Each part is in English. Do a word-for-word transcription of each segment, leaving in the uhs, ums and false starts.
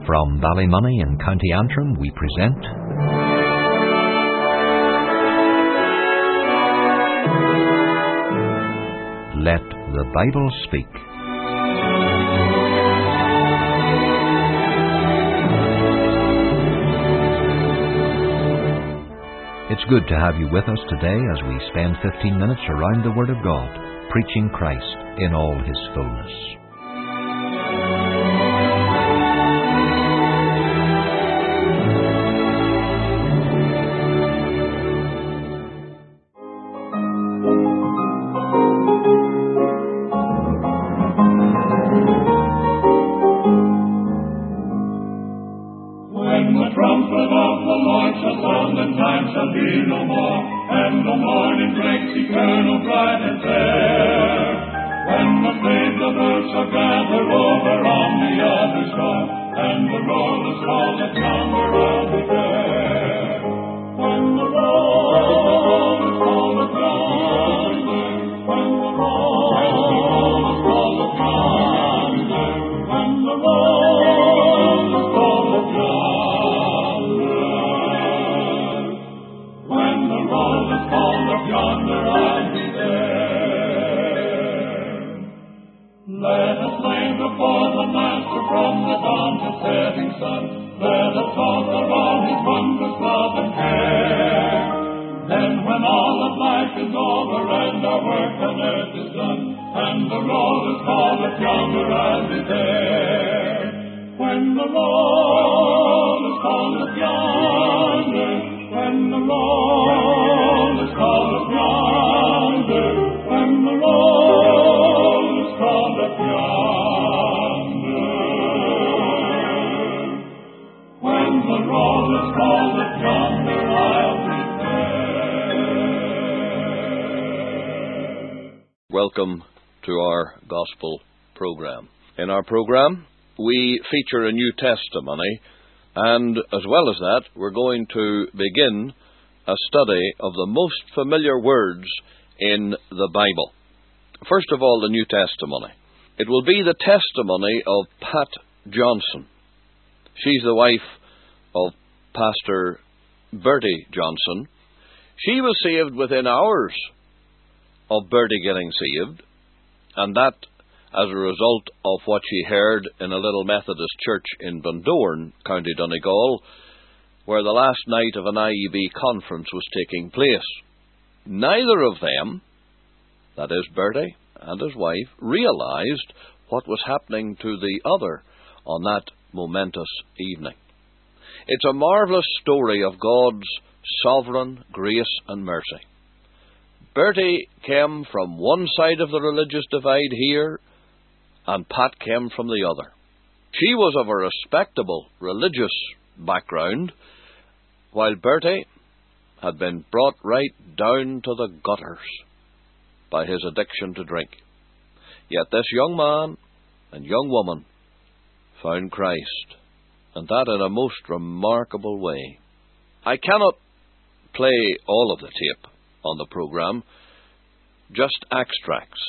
From Ballymoney in County Antrim, we present Let the Bible Speak. It's good to have you with us today as we spend fifteen minutes around the Word of God, preaching Christ in all His fullness. Welcome to our Gospel program. In our program, we feature a new testimony, and as well as that, we're going to begin a study of the most familiar words in the Bible. First of all, the new testimony. It will be the testimony of Pat Johnson. She's the wife of Pastor Bertie Johnson. She was saved within hours of Bertie getting saved, and that as a result of what she heard in a little Methodist church in Bundoran, County Donegal, where the last night of an I E B conference was taking place. Neither of them, that is Bertie and his wife, realized what was happening to the other on that momentous evening. It's a marvelous story of God's sovereign grace and mercy. Bertie came from one side of the religious divide here, and Pat came from the other. She was of a respectable religious background, while Bertie had been brought right down to the gutters by his addiction to drink. Yet this young man and young woman found Christ, and that in a most remarkable way. I cannot play all of the tape on the program, just extracts.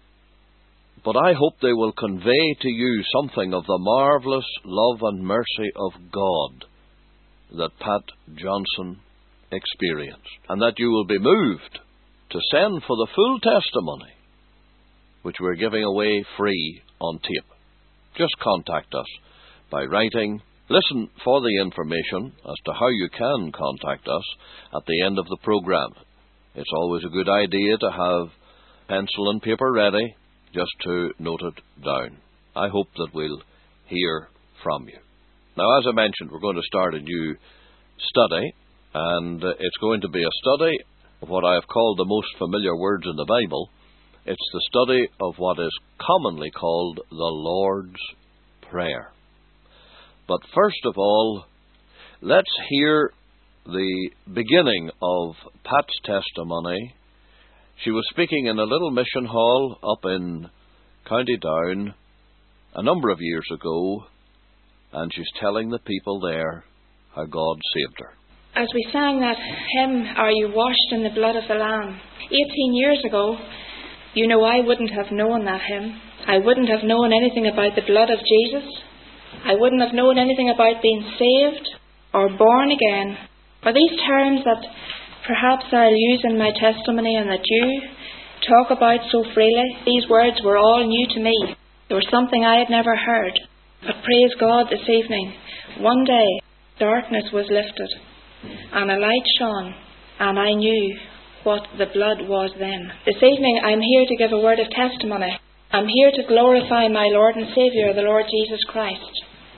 But I hope they will convey to you something of the marvellous love and mercy of God that Pat Johnson experienced, and that you will be moved to send for the full testimony, which we're giving away free on tape. Just contact us by writing. Listen for the information as to how you can contact us at the end of the program. It's always a good idea to have pencil and paper ready just to note it down. I hope that we'll hear from you. Now, as I mentioned, we're going to start a new study, and it's going to be a study of what I have called the most familiar words in the Bible. It's the study of what is commonly called the Lord's Prayer. But first of all, let's hear the beginning of Pat's testimony. She was speaking in a little mission hall up in County Down a number of years ago, and she's telling the people there how God saved her. As we sang that hymn, Are You Washed in the Blood of the Lamb? eighteen years ago, you know, I wouldn't have known that hymn. I wouldn't have known anything about the blood of Jesus. I wouldn't have known anything about being saved or born again. Are these terms that perhaps I'll use in my testimony and that you talk about so freely? These words were all new to me. They were something I had never heard. But praise God, this evening, one day, darkness was lifted and a light shone, and I knew what the blood was then. This evening I'm here to give a word of testimony. I'm here to glorify my Lord and Saviour, the Lord Jesus Christ.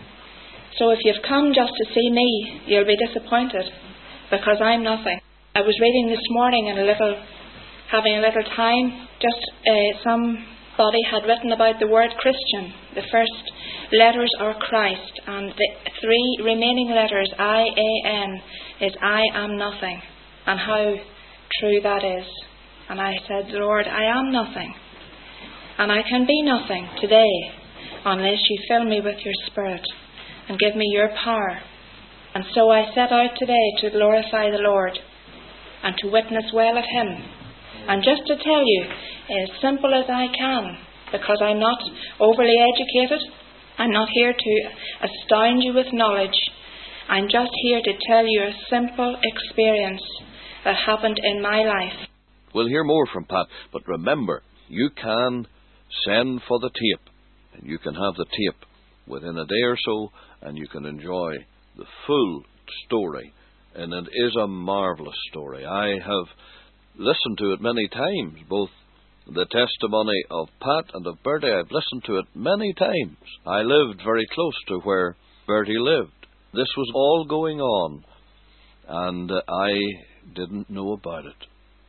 So if you've come just to see me, you'll be disappointed, because I'm nothing. I was reading this morning and a little, having a little time, just uh, somebody had written about the word Christian. The first letters are Christ, and the three remaining letters, I A N, is I am nothing, and how true that is. And I said, Lord, I am nothing, and I can be nothing today unless you fill me with your Spirit and give me your power. And so I set out today to glorify the Lord and to witness well of Him, and just to tell you as simple as I can, because I'm not overly educated. I'm not here to astound you with knowledge. I'm just here to tell you a simple experience that happened in my life. We'll hear more from Pat, but remember, you can send for the tape, and you can have the tape within a day or so, and you can enjoy the full story. And it is a marvellous story. I have listened to it many times, both the testimony of Pat and of Bertie. I've listened to it many times. I lived very close to where Bertie lived. This was all going on, and I didn't know about it.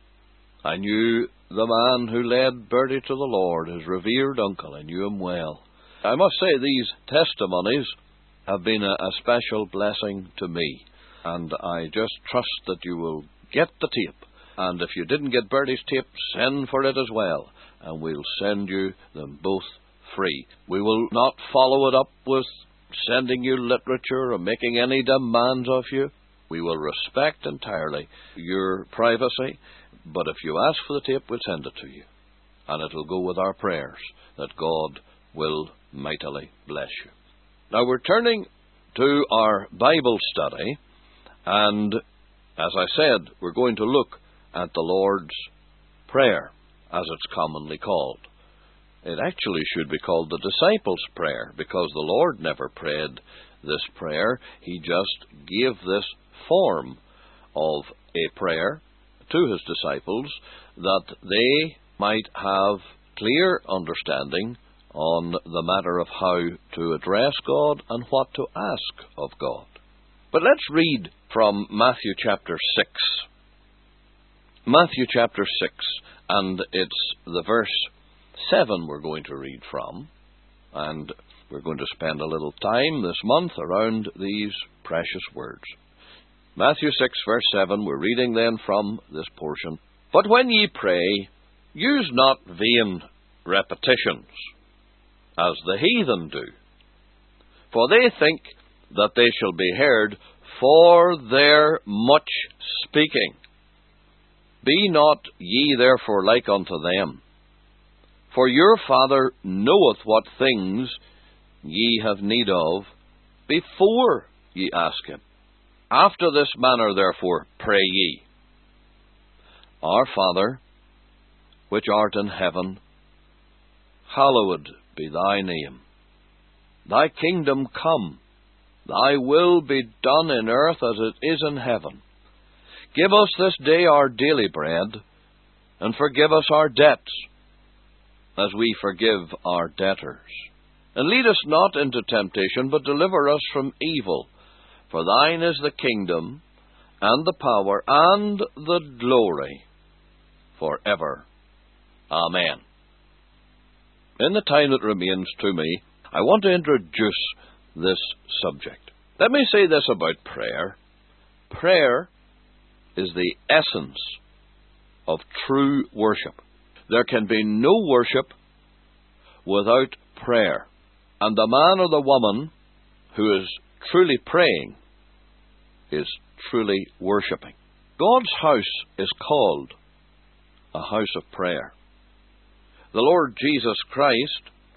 I knew the man who led Bertie to the Lord, his revered uncle. I knew him well. I must say these testimonies have been a, a special blessing to me, and I just trust that you will get the tape. And if you didn't get Bertie's tape, send for it as well, and we'll send you them both free. We will not follow it up with sending you literature or making any demands of you. We will respect entirely your privacy, but if you ask for the tape, we'll send it to you. And it'll go with our prayers that God will mightily bless you. Now we're turning to our Bible study, and as I said, we're going to look at the Lord's Prayer, as it's commonly called. It actually should be called the Disciples' Prayer, because the Lord never prayed this prayer. He just gave this form of a prayer to His disciples that they might have clear understanding on the matter of how to address God and what to ask of God. But let's read from Matthew chapter six. Matthew chapter six, and it's the verse seven we're going to read from, and we're going to spend a little time this month around these precious words. Matthew six, verse seven, we're reading then from this portion. But when ye pray, use not vain repetitions, as the heathen do, for they think that they shall be heard for their much speaking. Be not ye therefore like unto them, for your Father knoweth what things ye have need of before ye ask Him. After this manner therefore pray ye. Our Father, which art in heaven, hallowed be thy name. Thy kingdom come, thy will be done in earth as it is in heaven. Give us this day our daily bread, and forgive us our debts, as we forgive our debtors. And lead us not into temptation, but deliver us from evil. For thine is the kingdom, and the power, and the glory, for ever. Amen. In the time that remains to me, I want to introduce this subject. Let me say this about prayer. Prayer is the essence of true worship. There can be no worship without prayer. And the man or the woman who is truly praying is truly worshipping. God's house is called a house of prayer. The Lord Jesus Christ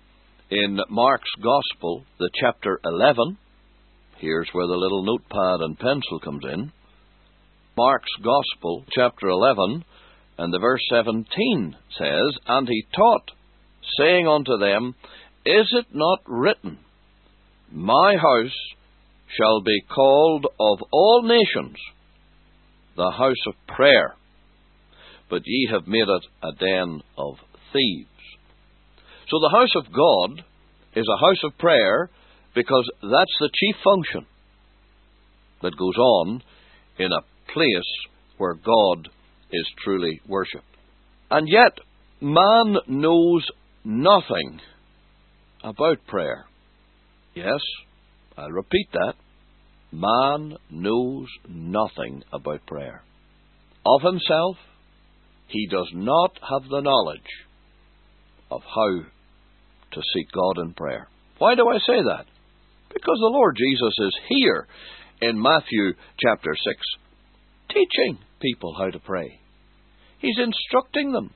in Mark's Gospel, the chapter eleven. Here's where the little notepad and pencil comes in. Mark's Gospel, chapter eleven, and the verse seventeen says, "And he taught, saying unto them, Is it not written, My house shall be called of all nations the house of prayer, but ye have made it a den of thieves." So the house of God is a house of prayer because that's the chief function that goes on in a place where God is truly worshipped. And yet, man knows nothing about prayer. Yes, I'll repeat that. Man knows nothing about prayer. Of himself, he does not have the knowledge of how to seek God in prayer. Why do I say that? Because the Lord Jesus is here in Matthew chapter six, teaching people how to pray. He's instructing them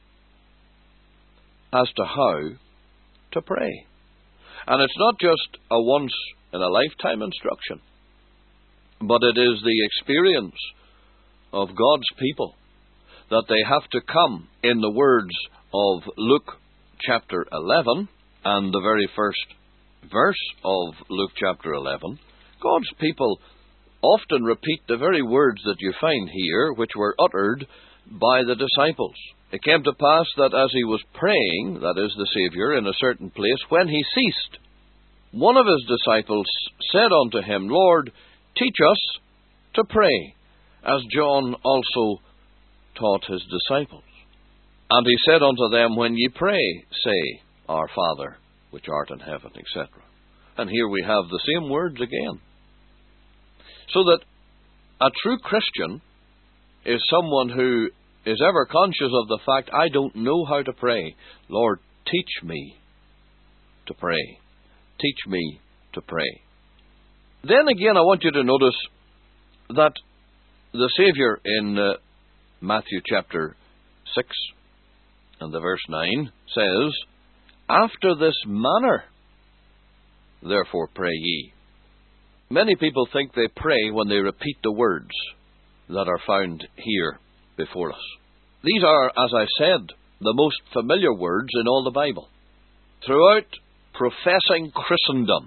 as to how to pray. And it's not just a once-in-a-lifetime instruction, but it is the experience of God's people that they have to come, in the words of Luke chapter eleven, and the very first verse of Luke chapter eleven, God's people often repeat the very words that you find here, which were uttered by the disciples. It came to pass that as he was praying, that is, the Saviour, in a certain place, when he ceased, one of his disciples said unto him, Lord, teach us to pray, as John also taught his disciples. And he said unto them, When ye pray, say, Our Father, which art in heaven, et cetera. And here we have the same words again. So that a true Christian is someone who is ever conscious of the fact, I don't know how to pray. Lord, teach me to pray. Teach me to pray. Then again, I want you to notice that the Saviour in uh, Matthew chapter six and the verse nine says, After this manner, therefore pray ye. Many people think they pray when they repeat the words that are found here before us. These are, as I said, the most familiar words in all the Bible. Throughout professing Christendom,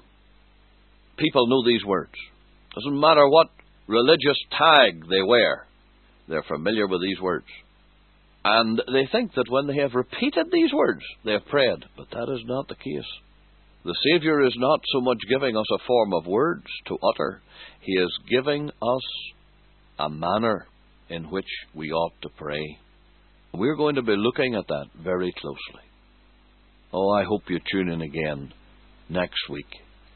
people know these words. Doesn't matter what religious tag they wear, they're familiar with these words. And they think that when they have repeated these words, they have prayed. But that is not the case. The Saviour is not so much giving us a form of words to utter. He is giving us a manner in which we ought to pray. We're going to be looking at that very closely. Oh, I hope you tune in again next week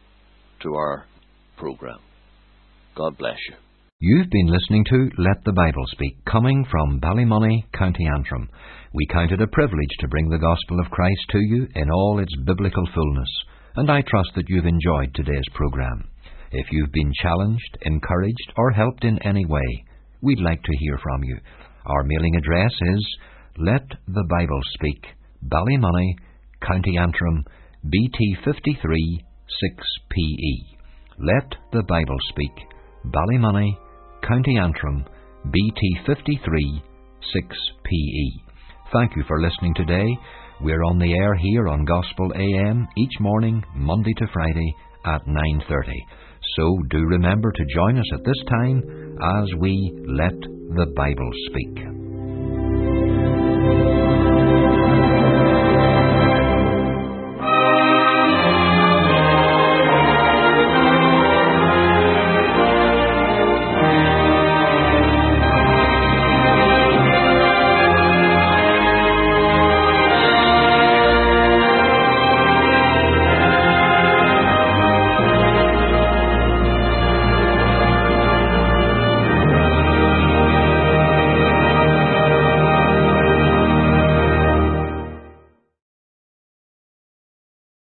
to our program. God bless you. You've been listening to Let the Bible Speak, coming from Ballymoney, County Antrim. We count it a privilege to bring the gospel of Christ to you in all its biblical fullness, and I trust that you've enjoyed today's program. If you've been challenged, encouraged, or helped in any way, we'd like to hear from you. Our mailing address is Let the Bible Speak, Ballymoney, County Antrim, B T fifty-three six P E. Let the Bible Speak, Ballymoney, County Antrim, B T fifty-three six P E. Thank you for listening today. We're on the air here on Gospel A M each morning, Monday to Friday at nine thirty. So do remember to join us at this time as we Let the Bible Speak.